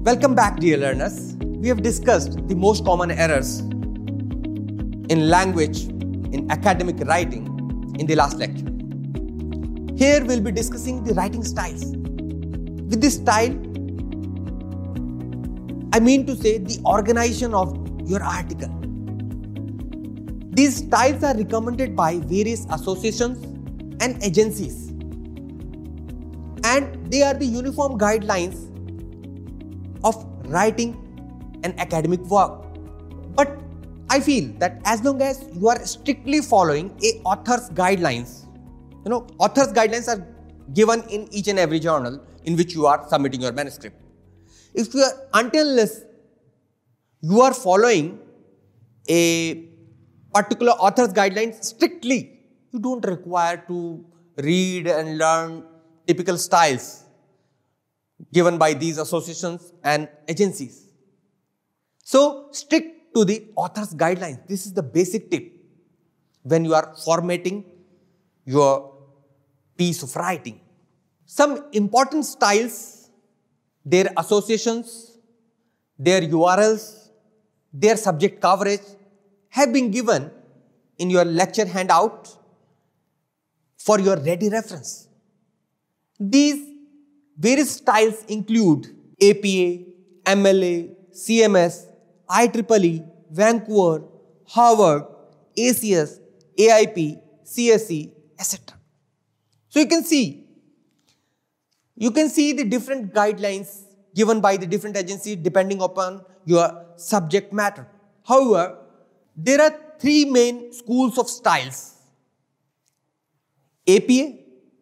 Welcome back, dear learners. We have discussed the most common errors in language, in academic writing in the last lecture. Here we'll be discussing the writing styles. With this style, I mean to say the organization of your article. These styles are recommended by various associations and agencies, and they are the uniform guidelines of writing an academic work. But I feel that as long as you are strictly following a author's guidelines, author's guidelines are given in each and every journal in which you are submitting your manuscript. Unless you are following a particular author's guidelines strictly, you don't require to read and learn typical styles given by these associations and agencies. So, stick to the author's guidelines. This is the basic tip when you are formatting your piece of writing. Some important styles, their associations, their URLs, their subject coverage have been given in your lecture handout for your ready reference. These various styles include APA, MLA, CMS, IEEE, Vancouver, Harvard, ACS, AIP, CSE, etc. So you can see the different guidelines given by the different agencies depending upon your subject matter. However, there are three main schools of styles: APA,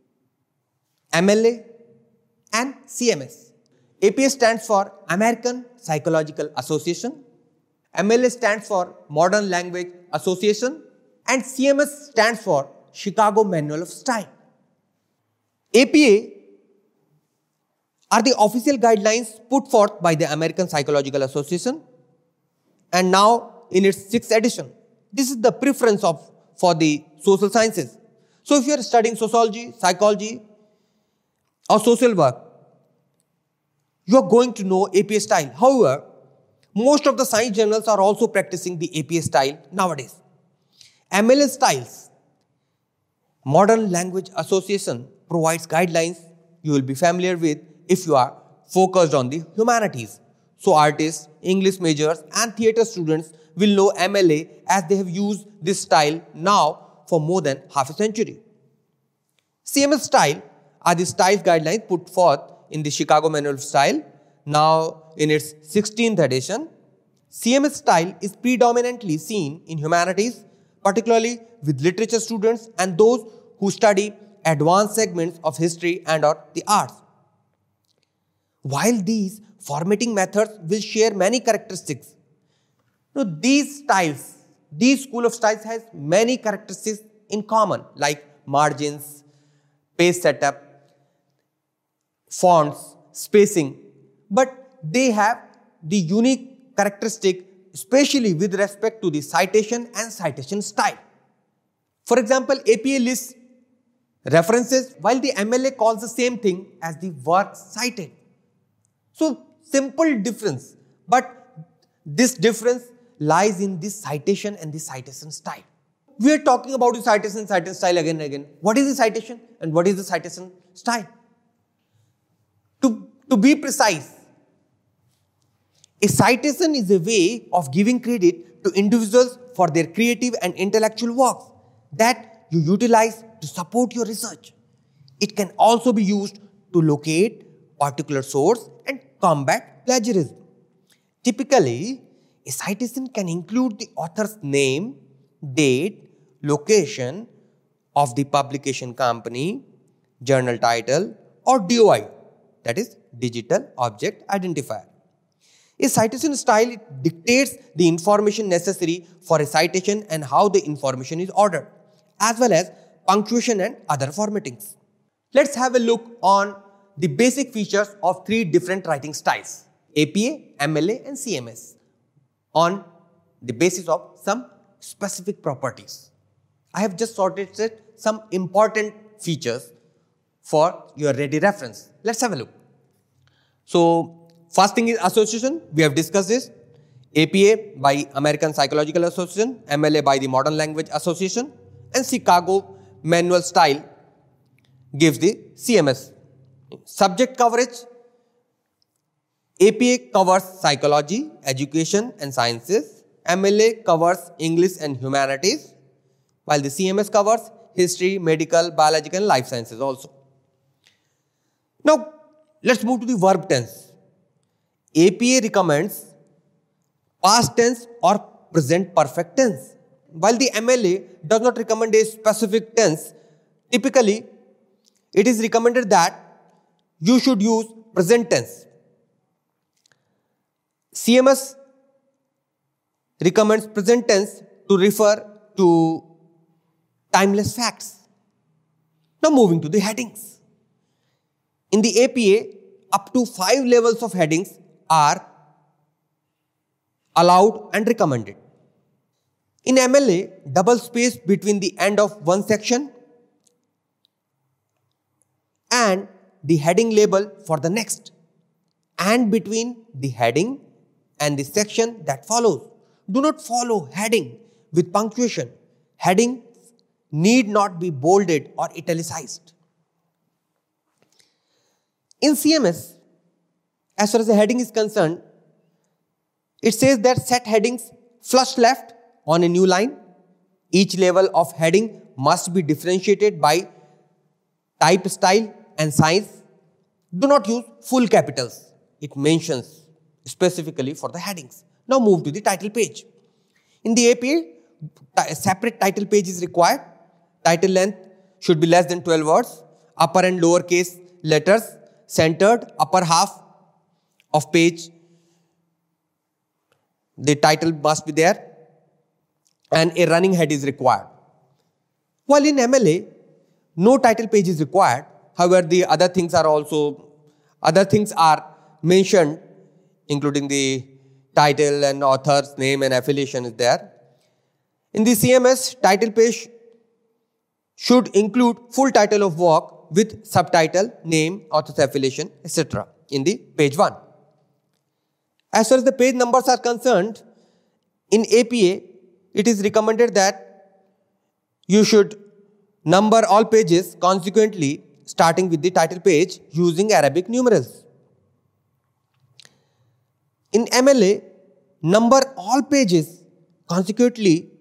MLA, and CMS. APA stands for American Psychological Association, MLA stands for Modern Language Association, and CMS stands for Chicago Manual of Style. APA are the official guidelines put forth by the American Psychological Association, and now in its 6th edition. This is the preference for the social sciences. So if you are studying sociology, psychology, or social work, you are going to know APA style. However, most of the science journals are also practicing the APA style nowadays. MLA styles, Modern Language Association, provides guidelines you will be familiar with if you are focused on the humanities. So artists, English majors, and theatre students will know MLA as they have used this style now for more than half a century. CMS style are the style guidelines put forth in the Chicago Manual of Style, now in its 16th edition. CMS style is predominantly seen in humanities, particularly with literature students and those who study advanced segments of history and/or the arts. While these formatting methods will share many characteristics, these school of styles has many characteristics in common, like margins, page setup, fonts, spacing, but they have the unique characteristic, especially with respect to the citation and citation style. For example, APA lists references while the MLA calls the same thing as the work cited. So, simple difference, but this difference lies in this citation and the citation style. We are talking about the citation style again and again. What is the citation and what is the citation style? To be precise, a citation is a way of giving credit to individuals for their creative and intellectual works that you utilize to support your research. It can also be used to locate particular source and combat plagiarism. Typically, a citation can include the author's name, date, location of the publication company, journal title, or DOI, that is Digital Object Identifier. A citation style dictates the information necessary for a citation and how the information is ordered, as well as punctuation and other formattings. Let's have a look on the basic features of three different writing styles: APA, MLA, and CMS, on the basis of some specific properties. I have just sorted some important features for your ready reference. Let's have a look. So, first thing is association. We have discussed this. APA by American Psychological Association, MLA by the Modern Language Association, and Chicago Manual Style gives the CMS. Subject coverage. APA covers psychology, education and sciences. MLA covers English and humanities, while the CMS covers history, medical, biological and life sciences also. Now, let's move to the verb tense. APA recommends past tense or present perfect tense, while the MLA does not recommend a specific tense. Typically, it is recommended that you should use present tense. CMS recommends present tense to refer to timeless facts. Now moving to the headings. In the APA, up to 5 levels of headings are allowed and recommended. In MLA, double space between the end of one section and the heading label for the next, and between the heading and the section that follows. Do not follow heading with punctuation. Heading need not be bolded or italicized. In CMS, as far as the heading is concerned, it says that set headings flush left on a new line. Each level of heading must be differentiated by type, style and size. Do not use full capitals. It mentions specifically for the headings. Now move to the title page. In the APA, a separate title page is required. Title length should be less than 12 words. Upper and lower case letters centered, upper half of page, the title must be there, and a running head is required. While in MLA, no title page is required. However, the other things are mentioned, including the title and author's name and affiliation is there. In the CMS, title page should include full title of work with subtitle, name, author's affiliation, etc. in the page 1. As far as the page numbers are concerned, in APA, it is recommended that you should number all pages consequently starting with the title page using Arabic numerals. In MLA, number all pages consecutively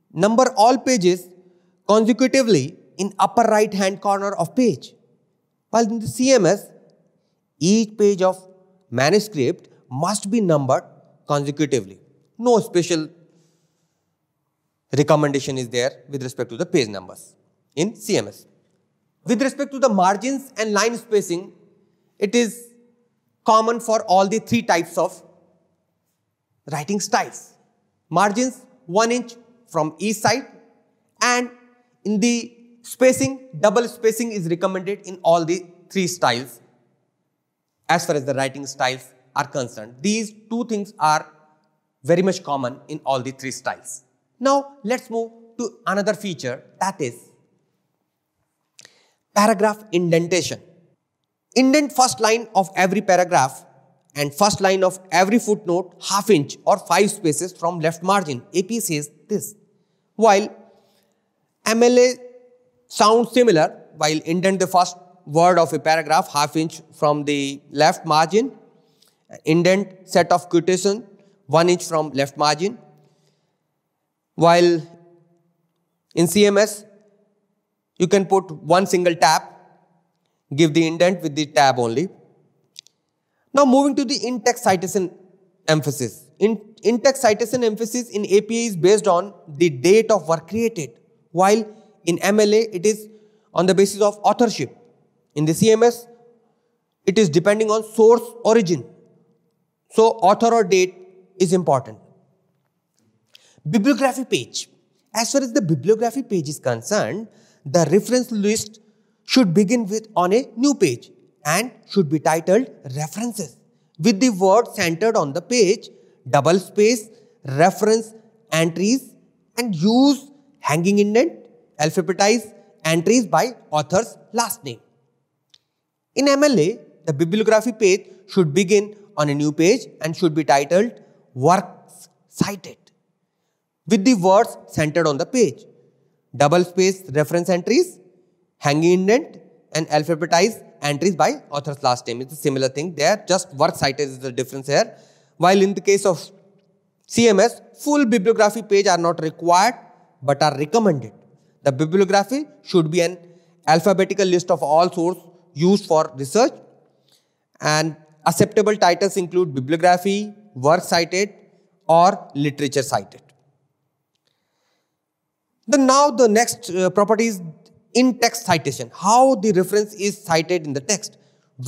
in upper right hand corner of page. While in the CMS, each page of manuscript must be numbered consecutively. No special recommendation is there with respect to the page numbers in CMS. With respect to the margins and line spacing, it is common for all the 3 types of writing styles. Margins 1 inch from each side, and in the spacing, double spacing is recommended in all the 3 styles as far as the writing styles are concerned. These 2 things are very much common in all the 3 styles. Now let's move to another feature, that is paragraph indentation. Indent first line of every paragraph and first line of every footnote ½ inch or 5 spaces from left margin. AP says this. While MLA sounds similar, while indent the first word of a paragraph ½ inch from the left margin, indent set of quotation 1 inch from left margin. While in CMS, you can put one single tab, give the indent with the tab only. Now moving to the in-text citation emphasis. In-text citation emphasis in APA is based on the date of work created, while in MLA it is on the basis of authorship. In the CMS, it is depending on source origin. So author or date is important. Bibliography page. As far as the bibliography page is concerned, the reference list should begin with on a new page and should be titled references with the word centered on the page, double space, reference entries, and use hanging indent, alphabetize entries by author's last name. In MLA, the bibliography page should begin on a new page and should be titled Works Cited with the words centered on the page. Double space reference entries, hanging indent, and alphabetized entries by author's last name. It's a similar thing there, just works cited is the difference here. While in the case of CMS, full bibliography page are not required but are recommended. The bibliography should be an alphabetical list of all sources used for research, and acceptable titles include bibliography, works cited, or literature cited. Now the next property is in-text citation, how the reference is cited in the text.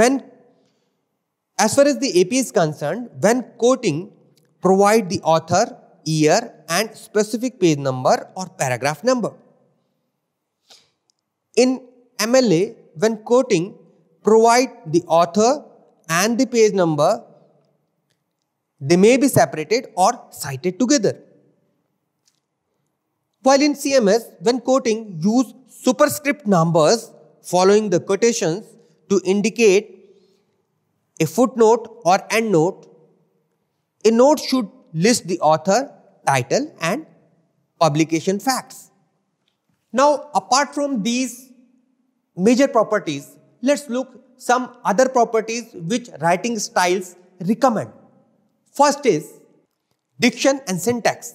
As far as the API is concerned, when quoting, provide the author, year, and specific page number or paragraph number. In MLA, when quoting, provide the author and the page number. They may be separated or cited together. While in CMS, when quoting, use superscript numbers following the quotations to indicate a footnote or endnote. A note should list the author, title, and publication facts. Now, apart from these major properties, let's look some other properties which writing styles recommend. First is diction and syntax.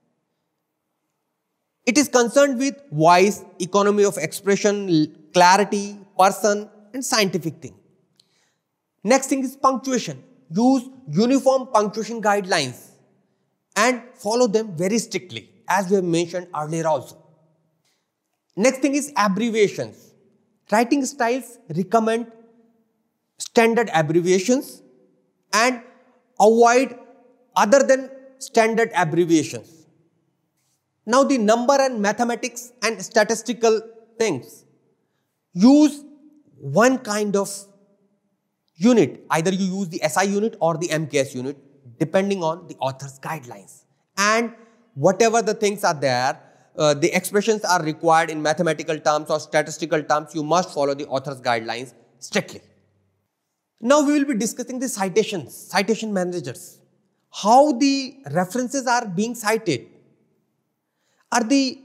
It is concerned with voice, economy of expression, clarity, person, and scientific thing. Next thing is punctuation. Use uniform punctuation guidelines and follow them very strictly, as we have mentioned earlier also. Next thing is abbreviations. Writing styles recommend standard abbreviations and avoid other than standard abbreviations. Now the number and mathematics and statistical things. Use one kind of unit. Either you use the SI unit or the MKS unit, depending on the author's guidelines. And whatever the things are there, the expressions are required in mathematical terms or statistical terms, you must follow the author's guidelines strictly. Now we will be discussing the citations, citation managers. How the references are being cited are the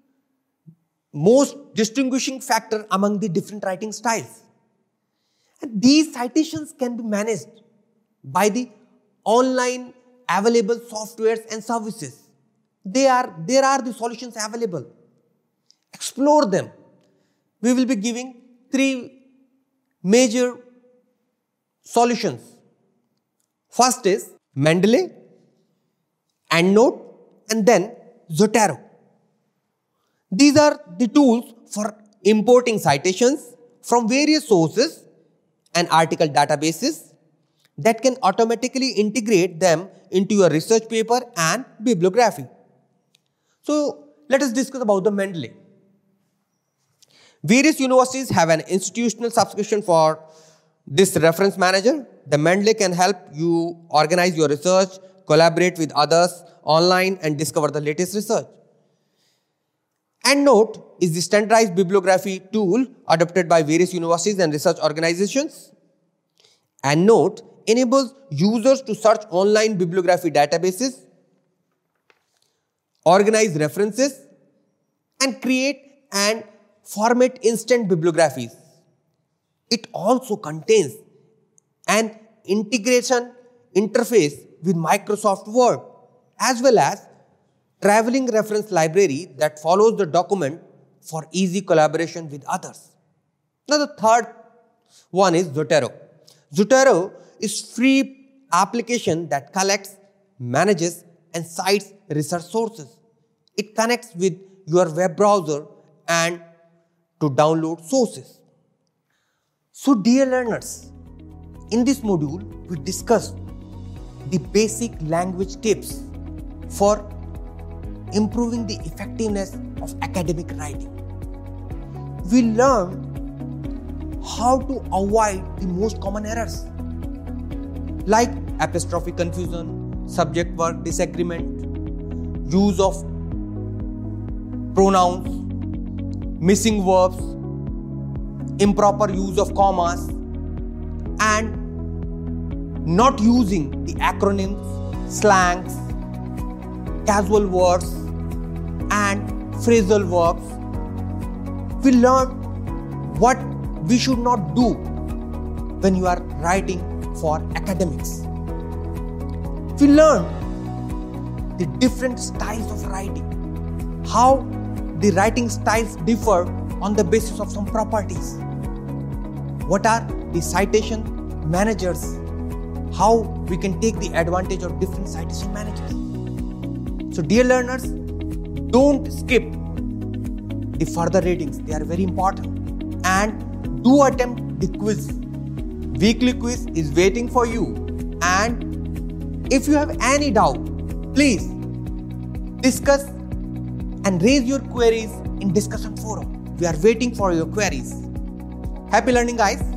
most distinguishing factor among the different writing styles. And these citations can be managed by the online available softwares and services. There are the solutions available. Explore them. We will be giving 3 major solutions. First is Mendeley, EndNote, and then Zotero. These are the tools for importing citations from various sources and article databases that can automatically integrate them into your research paper and bibliography. So let us discuss about the Mendeley. Various universities have an institutional subscription for this reference manager. The Mendeley can help you organize your research, collaborate with others online, and discover the latest research. EndNote is the standardized bibliography tool adopted by various universities and research organizations. EndNote enables users to search online bibliography databases, organize references, and create and format instant bibliographies. It also contains an integration interface with Microsoft Word, as well as traveling reference library that follows the document for easy collaboration with others. Now the third one is Zotero. Zotero is free application that collects, manages, and cites research sources. It connects with your web browser and to download sources. So dear learners, in this module we discussed the basic language tips for improving the effectiveness of academic writing. We learned how to avoid the most common errors like apostrophe confusion, subject-verb disagreement, use of pronouns, missing verbs, improper use of commas, and not using the acronyms, slangs, casual words and phrasal verbs. We learn what we should not do when you are writing for academics. We learn the different styles of writing, how the writing styles differ on the basis of some properties. What are the citation managers? How we can take the advantage of different citation managers. So dear learners, don't skip the further readings. They are very important. And do attempt the quiz. Weekly quiz is waiting for you. And if you have any doubt, please discuss and raise your queries in discussion forum. We are waiting for your queries. Happy learning, guys.